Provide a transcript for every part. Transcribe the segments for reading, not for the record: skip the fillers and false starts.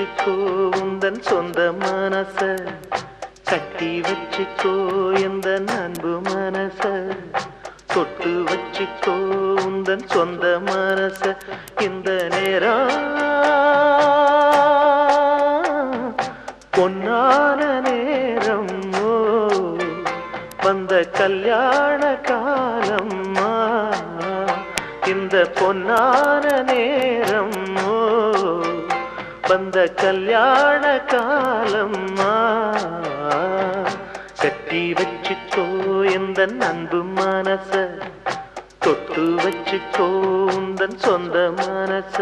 வச்சுக்கோ உந்தன் சொந்த மனச கட்டி வச்சுக்கோ எந்த அன்பு மனச தொட்டு வச்சுக்கோ உந்தன் சொந்த மனச இந்த நேரம் பொன்னான நேரம் வந்த கல்யாண காலம் இந்த பொன்னான நேரம் வந்த கல்யாண காலம் கட்டி வச்சுக்கோ எந்த அன்பு மனச தொட்டு வச்சுக்கோ உந்தன் சொந்த மனச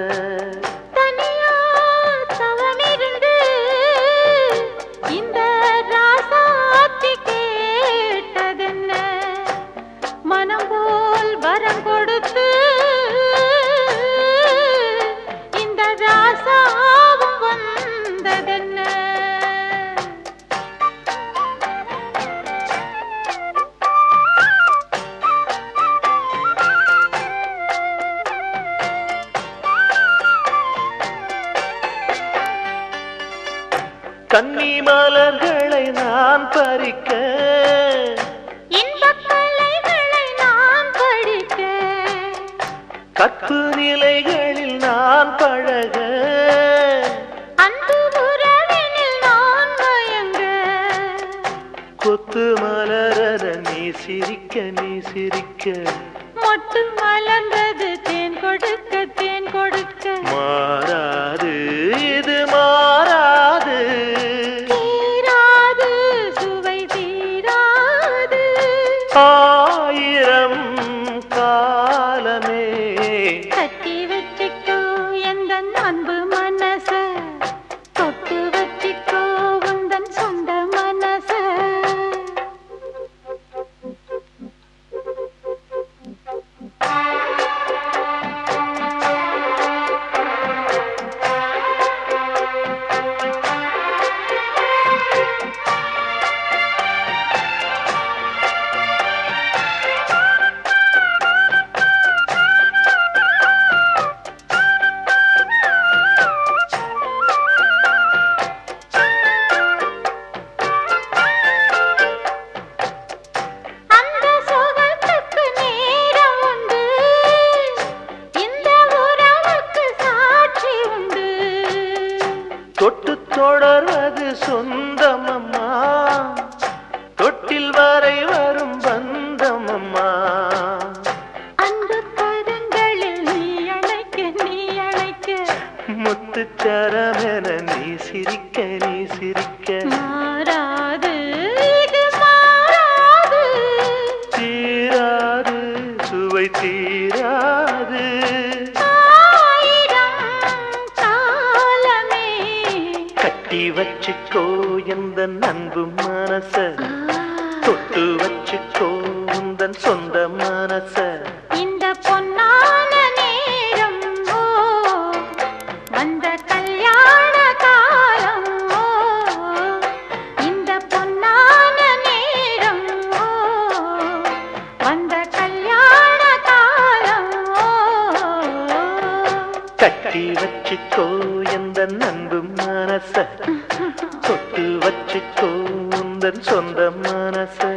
கன்னி மலர்களை நான் பறிக்க இன்பக்கலைகளை நான் படிக்க கற்பு நிலைகளில் நான் பழக அன்பு உறவினில் நான் மயங்க கொத்து மலர நீ சிரிக்க நீ சிரிக்க மொட்டு மலர்ந்தது தேன் கொடுக்க தேன் கொடுக்க மாறாது இது மாறாது தீராது சுவை தீராது ஆயிரம் காலமே கட்டி வச்சுக்கோ எந்த அன்பு மனச தொட்டு வச்சுக்கோ உந்தன் சொந்த மனச தொட்டு தொடர்வது சொந்தமம்மா தொட்டில் வரை வரும் பந்தமம்மா அன்பு கரங்களில் நீ அழைக்க முத்துச்சரமென நீ சிரிக்க நீ சிரிக்க மாறாது இது மாறாது தீராது சுவை தீராது கட்டி வச்சுக்கோ எந்த அன்பு மனச தொட்டு வச்சுக்கோ உந்தன் சொந்த மனச இந்த பொன்னான நேரம் வந்த கல்யாண காலம் இந்த பொன்னான நேரம் வந்த கல்யாண காலம் கட்டி வச்சுக்கோ எந்த அன்பு மனச தொட்டு வச்சுக்கோ உந்தன் சொந்த மனச